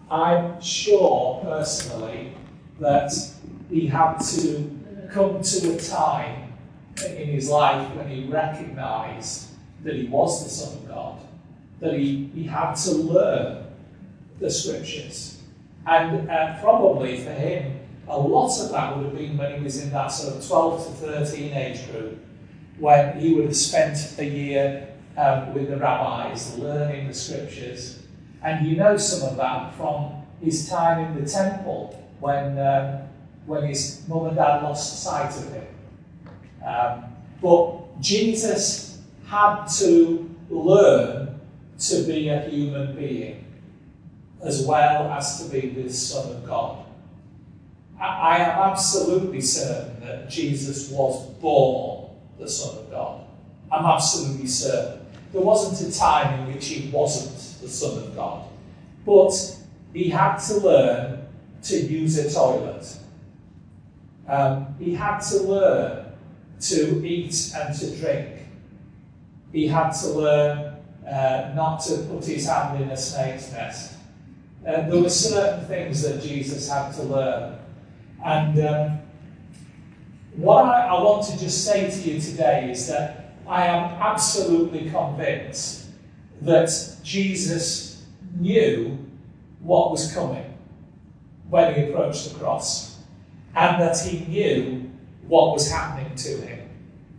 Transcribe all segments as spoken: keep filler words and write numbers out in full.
I'm sure personally that he had to come to a time in his life when he recognised that he was the Son of God, that he, he had to learn the scriptures. And uh, probably for him, a lot of that would have been when he was in that sort of twelve to thirteen age group, when he would have spent a year um, with the rabbis learning the scriptures. And you know some of that from his time in the temple when, um, when his mum and dad lost sight of him. Um, but Jesus had to learn to be a human being as well as to be the Son of God. I am absolutely certain that Jesus was born the Son of God. I'm absolutely certain. There wasn't a time in which he wasn't the Son of God. But he had to learn to use a toilet. Um, he had to learn to eat and to drink. He had to learn uh, not to put his hand in a snake's nest. Uh, there were certain things that Jesus had to learn. And um, what I, I want to just say to you today is that I am absolutely convinced that Jesus knew what was coming when he approached the cross, and that he knew what was happening to him.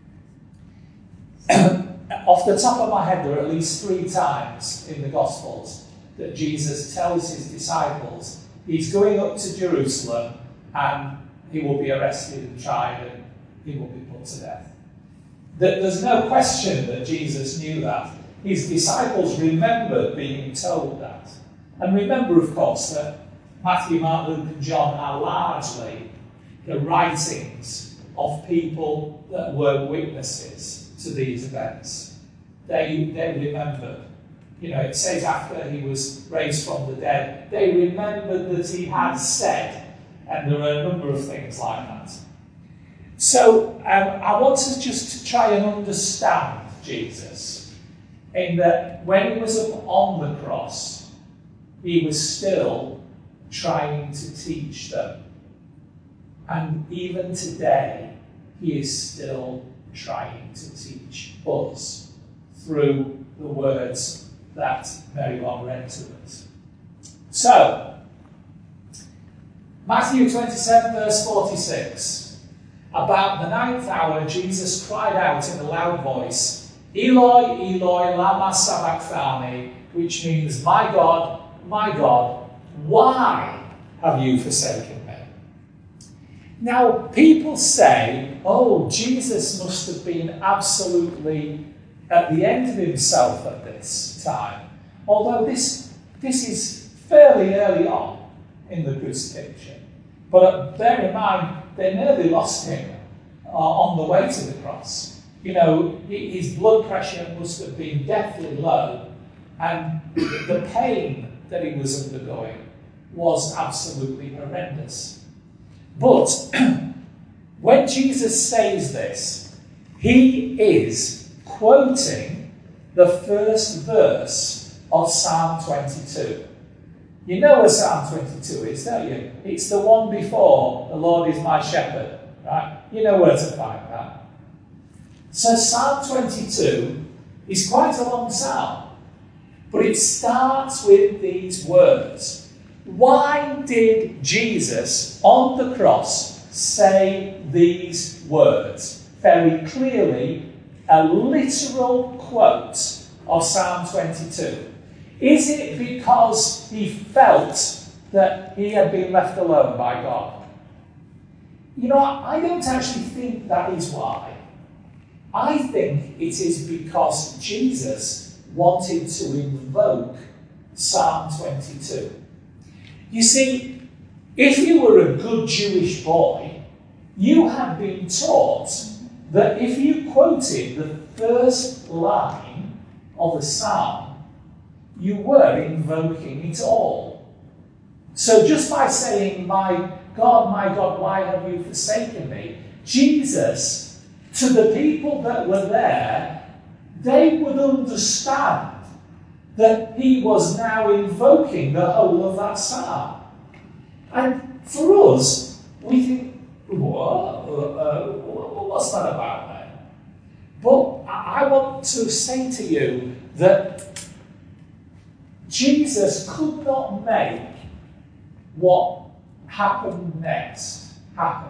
Off the top of my head, there are at least three times in the Gospels that Jesus tells his disciples he's going up to Jerusalem and he will be arrested and tried and he will be put to death. There's no question that Jesus knew that. His disciples remembered being told that. And remember, of course, that Matthew, Mark, Luke and John are largely the writings of people that were witnesses to these events. They, they remembered. You know, it says after he was raised from the dead, they remembered that he had said, and there are a number of things like that. So um, I want us just to try and understand Jesus, in that when he was up on the cross, he was still trying to teach them. And even today, he is still trying to teach us through the words that Mary Long read to us. So, Matthew twenty-seven, verse forty-six. About the ninth hour, Jesus cried out in a loud voice, Eloi, Eloi, lama sabachthani, which means, my God, my God, why have you forsaken me? Now, people say, oh, Jesus must have been absolutely at the end of himself at this time. Although this, this is fairly early on in the crucifixion. But uh, bear in mind, they nearly lost him uh, on the way to the cross. You know, his blood pressure must have been deathly low, and the pain that he was undergoing was absolutely horrendous. But when Jesus says this, he is quoting the first verse of Psalm twenty-two. You know what Psalm twenty-two is, don't you? It's the one before, the Lord is my shepherd, right? You know where to find that. So Psalm twenty-two is quite a long psalm, but it starts with these words. Why did Jesus on the cross say these words? Very clearly, a literal quote of Psalm twenty-two. Is it because he felt that he had been left alone by God? You know, I don't actually think that is why. I think it is because Jesus wanted to invoke Psalm twenty-two. You see, if you were a good Jewish boy, you had been taught that if you quoted the first line of a psalm, you were invoking it all. So just by saying, my God, my God, why have you forsaken me? Jesus, to the people that were there, they would understand that he was now invoking the whole of that psalm. And for us, we think, what? Uh, what's that about then? But I want to say to you that Jesus could not make what happened next happen.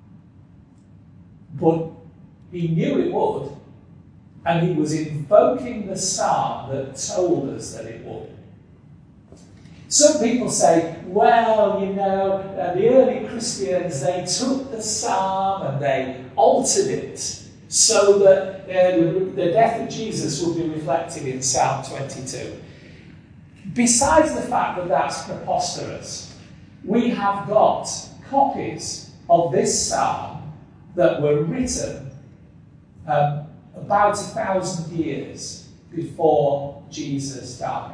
But he knew it would, and he was invoking the psalm that told us that it would. Some people say, well, you know, uh, the early Christians, they took the psalm and they altered it so that uh, the death of Jesus would be reflected in Psalm twenty-two. Besides the fact that that's preposterous, we have got copies of this psalm that were written um, about a thousand years before Jesus died.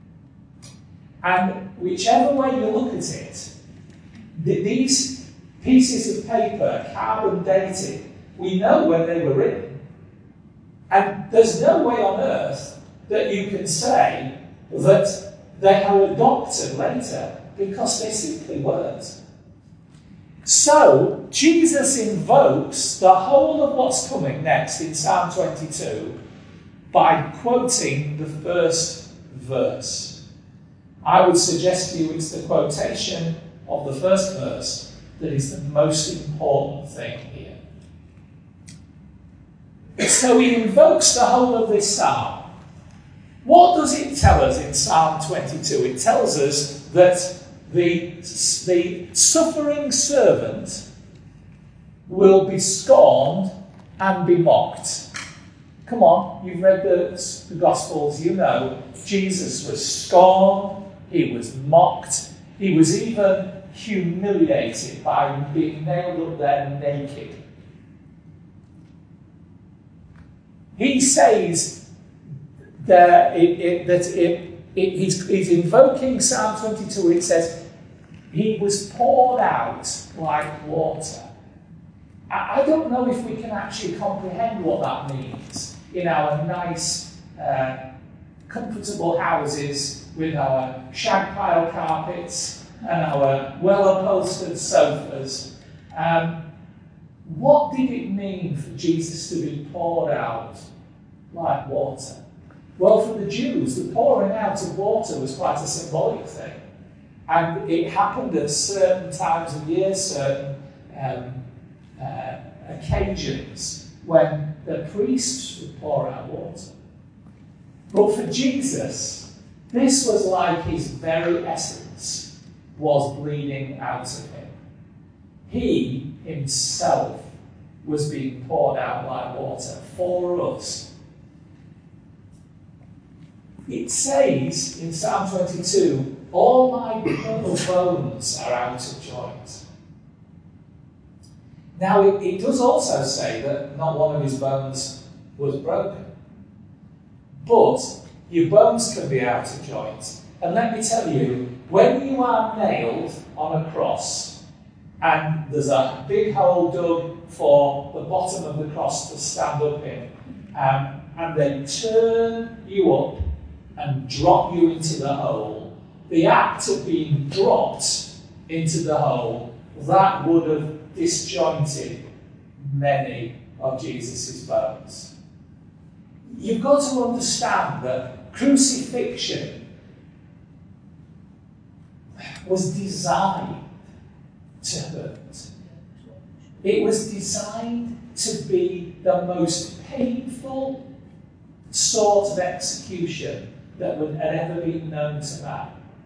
And whichever way you look at it, th- these pieces of paper, carbon dated, we know when they were written. And there's no way on earth that you can say that they were adopted later, because they simply weren't. So, Jesus invokes the whole of what's coming next in Psalm twenty-two by quoting the first verse. I would suggest to you it's the quotation of the first verse that is the most important thing here. So he invokes the whole of this psalm. What does it tell us in Psalm twenty-two? It tells us that the, the suffering servant will be scorned and be mocked. Come on, you've read the, the Gospels, you know Jesus was scorned, he was mocked, he was even humiliated by being nailed up there naked. He says that, it, it, that it, it, he's, he's invoking Psalm twenty-two. It says, he was poured out like water. I, I don't know if we can actually comprehend what that means in our nice, uh, comfortable houses with our shag pile carpets and our well-upholstered sofas. Um, what did it mean for Jesus to be poured out like water? Well, for the Jews, the pouring out of water was quite a symbolic thing. And it happened at certain times of year, certain um, uh, occasions when the priests would pour out water. But for Jesus, this was like his very essence was bleeding out of him. He himself was being poured out like water for us. It says in Psalm twenty-two, all my mortal bones are out of joint. Now, it, it does also say that not one of his bones was broken. But your bones can be out of joint. And let me tell you, when you are nailed on a cross, and there's a big hole dug for the bottom of the cross to stand up in, um, and they turn you up and drop you into the hole, the act of being dropped into the hole, that would have disjointed many of Jesus' bones. You've got to understand that crucifixion was designed to hurt. It was designed to be the most painful sort of execution that would had ever been known to man.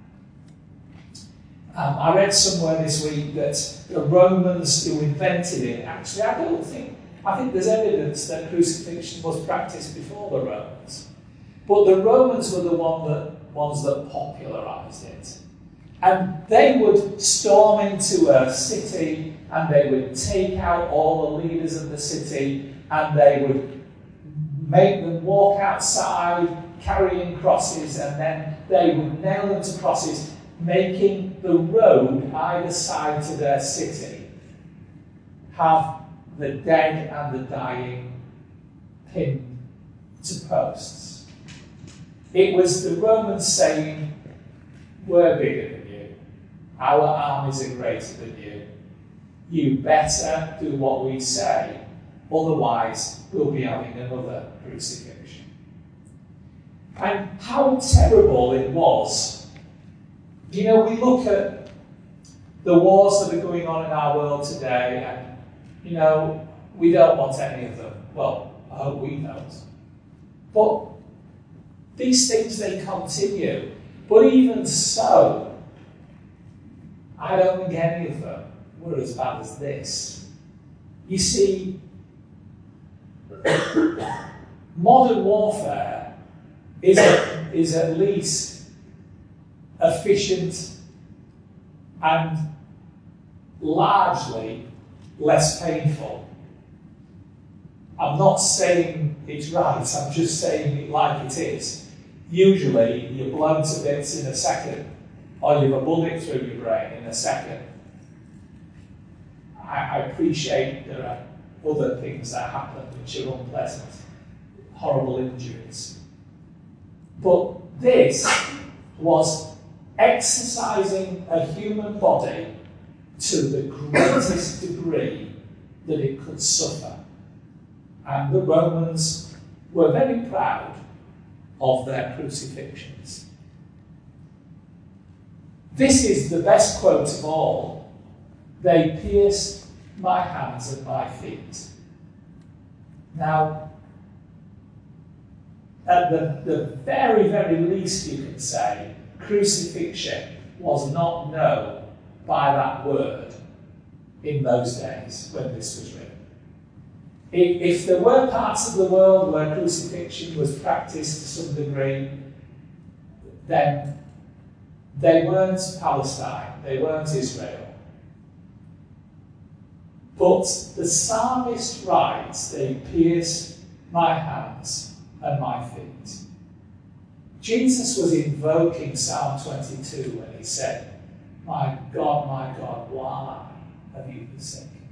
Um, I read somewhere this week that the Romans who invented it, actually, I don't think, I think there's evidence that crucifixion was practiced before the Romans. But the Romans were the one that, ones that popularised it. And they would storm into a city and they would take out all the leaders of the city and they would make them walk outside carrying crosses, and then they would nail them to crosses, making the road either side to their city have the dead and the dying pinned to posts. It was the Romans saying, we're bigger than you. Our armies are greater than you. You better do what we say, otherwise we'll be having another crucifixion. And how terrible it was. You know, we look at the wars that are going on in our world today, and, you know, we don't want any of them. Well, I hope we don't. But these things, they continue. But even so, I don't think any of them were as bad as this. You see, modern warfare is, a, is at least efficient and largely less painful. I'm not saying it's right, I'm just saying it like it is. Usually, you're blown to bits in a second, or you have a bullet through your brain in a second. I, I appreciate there are other things that happen which are unpleasant, horrible injuries. But this was exercising a human body to the greatest degree that it could suffer. And the Romans were very proud of their crucifixions. This is the best quote of all. They pierced my hands and my feet. Now, at the, the very, very least you can say, crucifixion was not known by that word in those days when this was written. If, if there were parts of the world where crucifixion was practiced to some degree, then they weren't Palestine, they weren't Israel. But the psalmist writes, they pierced my hands and my feet. Jesus was invoking Psalm twenty-two when he said, my God, my God, why have you forsaken me?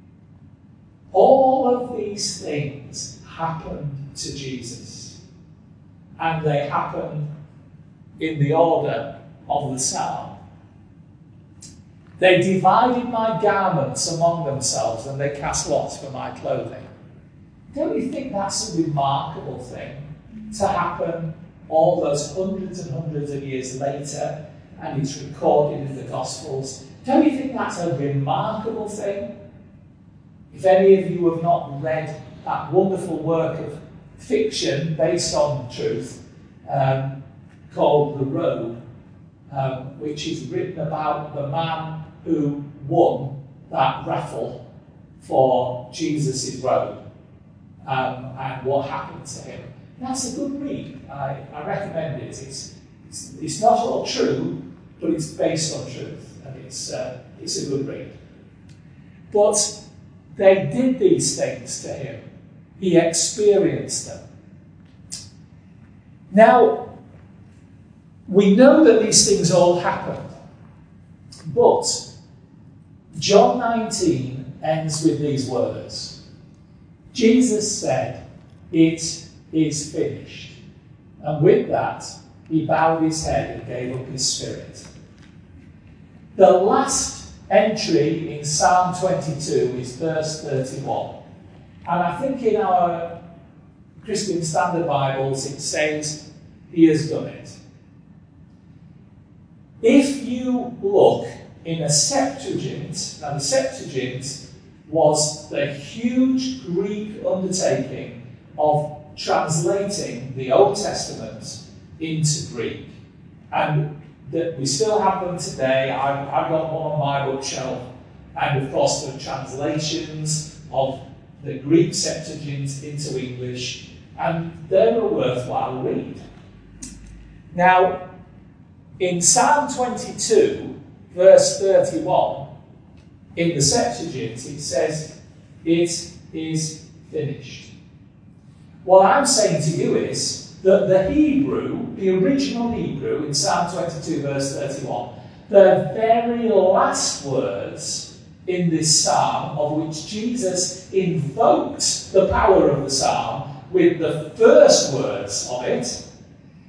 All of these things happened to Jesus. And they happened in the order of the psalm. They divided my garments among themselves, and they cast lots for my clothing. Don't you think that's a remarkable thing to happen all those hundreds and hundreds of years later, and it's recorded in the Gospels? Don't you think that's a remarkable thing? If any of you have not read that wonderful work of fiction based on truth um, called The Robe, um, which is written about the man who won that raffle for Jesus' robe um, and what happened to him. That's a good read. I, I recommend it. It's, it's, it's not all true, but it's based on truth, and it's, uh, it's a good read. But they did these things to him. He experienced them. Now, we know that these things all happened, but John nineteen ends with these words. Jesus said, "It is finished." And with that, he bowed his head and gave up his spirit. The last entry in Psalm twenty-two is verse thirty-one. And I think in our Christian Standard Bibles it says, "He has done it." If you look in a Septuagint, now the Septuagint was the huge Greek undertaking of translating the Old Testament into Greek. And that we still have them today. I've, I've got one on my bookshelf. And of course the translations of the Greek Septuagint into English, and they're a worthwhile read. Now, in Psalm twenty-two, verse thirty-one, in the Septuagint, it says, "It is finished." What I'm saying to you is that the Hebrew, the original Hebrew, in Psalm twenty-two, verse thirty-one, the very last words in this psalm, of which Jesus invoked the power of the psalm with the first words of it,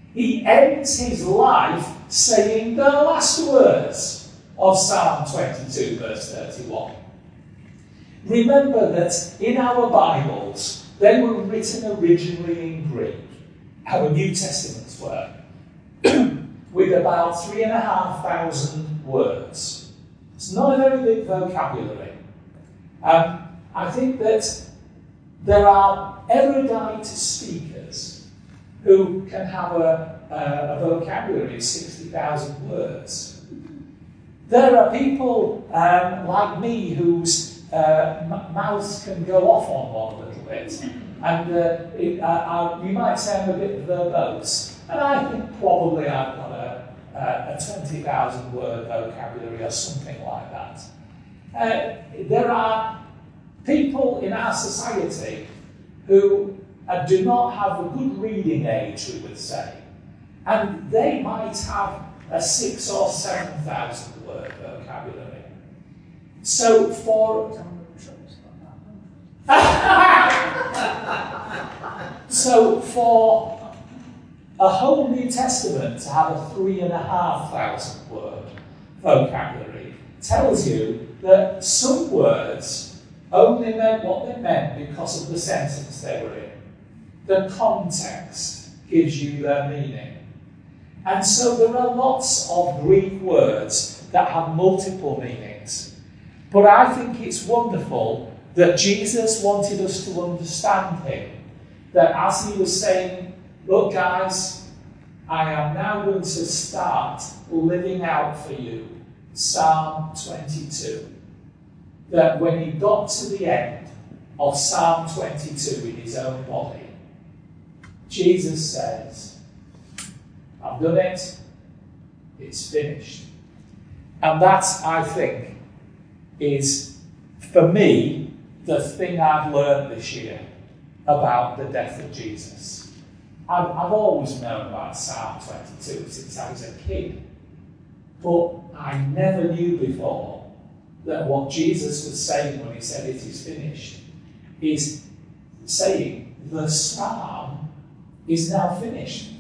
He ends his life saying the last words of Psalm twenty-two, verse thirty-one. Remember that in our Bibles, they were written originally in Greek. Our New Testaments were, with about three and a half thousand words. It's not a very big vocabulary. Um, I think that there are erudite speakers who can have a, a, a vocabulary of sixty thousand words. There are people um, like me whose uh, m- mouths can go off on one a little bit. And uh, it, uh, uh, you might say I'm a bit verbose. And I think probably I've got a, a, a twenty thousand word vocabulary or something like that. Uh, there are people in our society who uh, do not have a good reading age, we would say. And they might have a six or seven thousand word vocabulary. So for so for a whole New Testament to have a three and a half thousand word vocabulary tells you that some words only meant what they meant because of the sentence they were in. The context gives you their meaning. And so there are lots of Greek words that have multiple meanings. But I think it's wonderful that Jesus wanted us to understand him. That as he was saying, look guys, I am now going to start living out for you Psalm twenty-two. That when he got to the end of Psalm twenty-two in his own body, Jesus says, I've done it, it's finished. And that, I think, is, for me, the thing I've learned this year about the death of Jesus. I've, I've always known about Psalm twenty-two since I was a kid, but I never knew before that what Jesus was saying when he said it is finished is saying the psalm is now finished.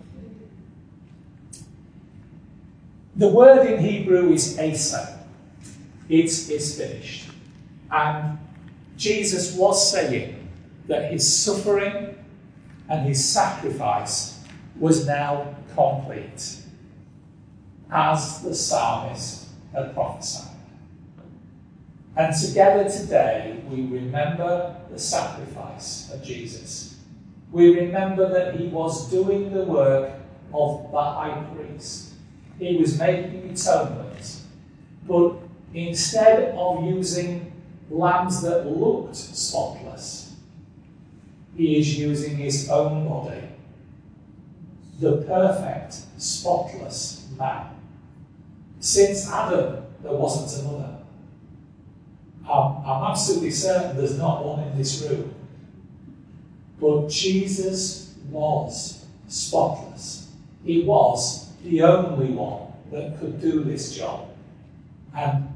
The word in Hebrew is asa. It's, it's finished. And Jesus was saying that his suffering and his sacrifice was now complete, as the psalmist had prophesied. And together today, we remember the sacrifice of Jesus. We remember that he was doing the work of the high priest. He was making atonement. But instead of using lambs that looked spotless, he is using his own body, the perfect, spotless man. Since Adam, there wasn't another. I'm, I'm absolutely certain there's not one in this room. But Jesus was spotless. He was the only one that could do this job. And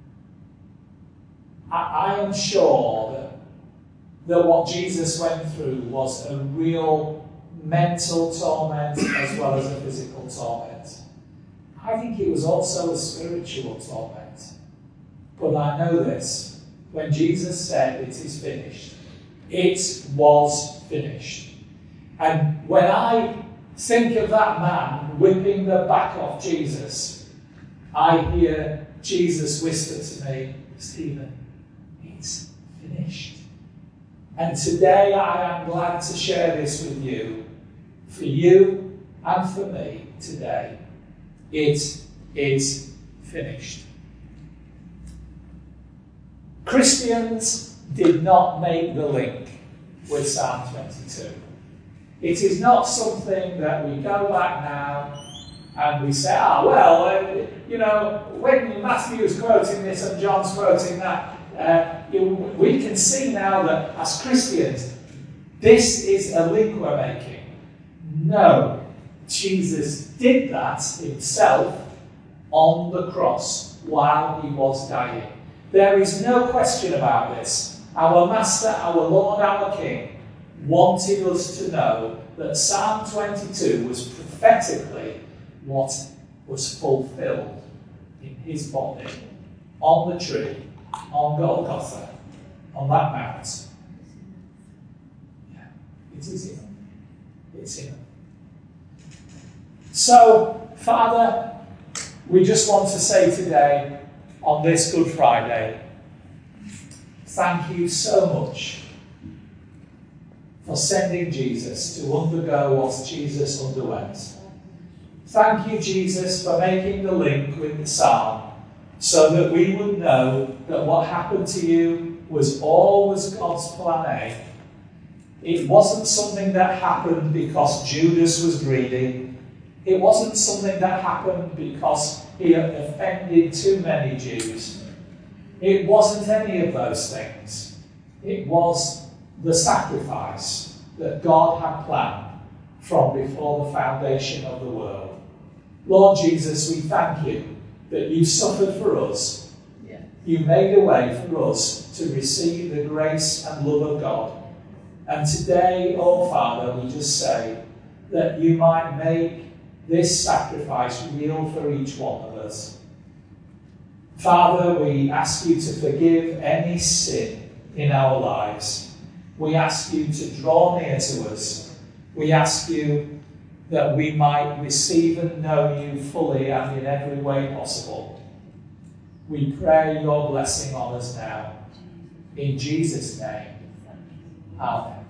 I, I am sure that, that what Jesus went through was a real mental torment as well as a physical torment. I think it was also a spiritual torment. But I know this, when Jesus said it is finished, it was finished. And when I think of that man whipping the back off Jesus, I hear Jesus whisper to me, Stephen, it's finished. And today I am glad to share this with you, for you and for me today. It is finished. Christians did not make the link with Psalm twenty-two. It is not something that we go back now and we say, ah, oh, well, uh, you know, when Matthew is quoting this and John's quoting that, uh, you, we can see now that as Christians, this is a link we're making. No, Jesus did that himself on the cross while he was dying. There is no question about this. Our Master, our Lord, our King wanted us to know that Psalm twenty-two was prophetically what was fulfilled in his body, on the tree, on Golgotha, on that mount. Yeah, it is him. It's him. So, Father, we just want to say today, on this Good Friday, thank you so much for sending Jesus to undergo what Jesus underwent. Thank you, Jesus, for making the link with the psalm so that we would know that what happened to you was always God's plan A. It wasn't something that happened because Judas was greedy. It wasn't something that happened because he had offended too many Jews. It wasn't any of those things. It was the sacrifice that God had planned from before the foundation of the world. Lord Jesus, we thank you that you suffered for us. Yeah. You made a way for us to receive the grace and love of God. And today, oh Father, we just say that you might make this sacrifice real for each one of us. Father, we ask you to forgive any sin in our lives. We ask you to draw near to us. We ask you that we might receive and know you fully and in every way possible. We pray your blessing on us now. In Jesus' name, amen.